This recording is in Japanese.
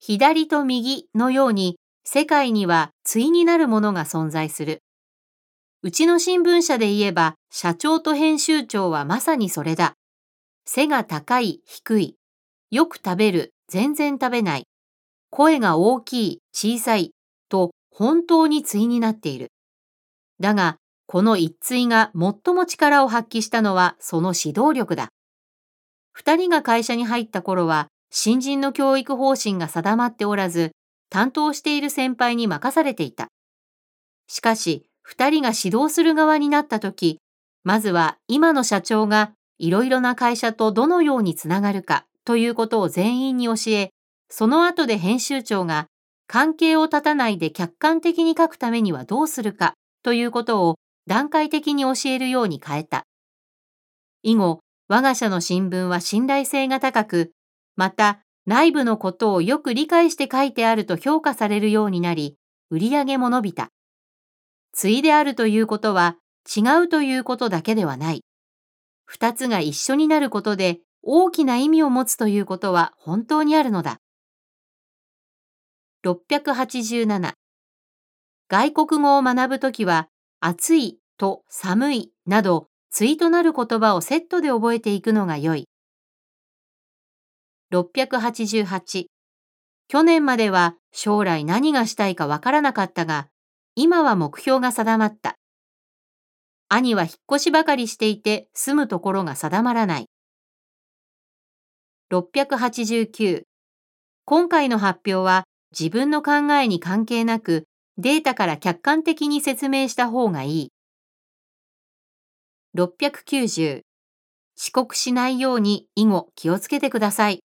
左と右のように世界には対になるものが存在する。うちの新聞社で言えば社長と編集長はまさにそれだ。背が高い、低い。よく食べる、全然食べない。声が大きい、小さい。と本当に対になっている。だが、この一対が最も力を発揮したのはその指導力だ。二人が会社に入った頃は、新人の教育方針が定まっておらず、担当している先輩に任されていた。しかし、二人が指導する側になったとき、まずは今の社長がいろいろな会社とどのようにつながるかということを全員に教え、その後で編集長が関係を断たないで客観的に書くためにはどうするかということを段階的に教えるように変えた。以後、我が社の新聞は信頼性が高く、また内部のことをよく理解して書いてあると評価されるようになり、売り上げも伸びた。対であるということは違うということだけではない。二つが一緒になることで大きな意味を持つということは本当にあるのだ。687、外国語を学ぶときは、暑いと寒いなど、対となる言葉をセットで覚えていくのが良い。688、去年までは将来何がしたいかわからなかったが、今は目標が定まった。兄は引っ越しばかりしていて住むところが定まらない。689、今回の発表は自分の考えに関係なくデータから客観的に説明した方がいい。690、遅刻しないように以後気をつけてください。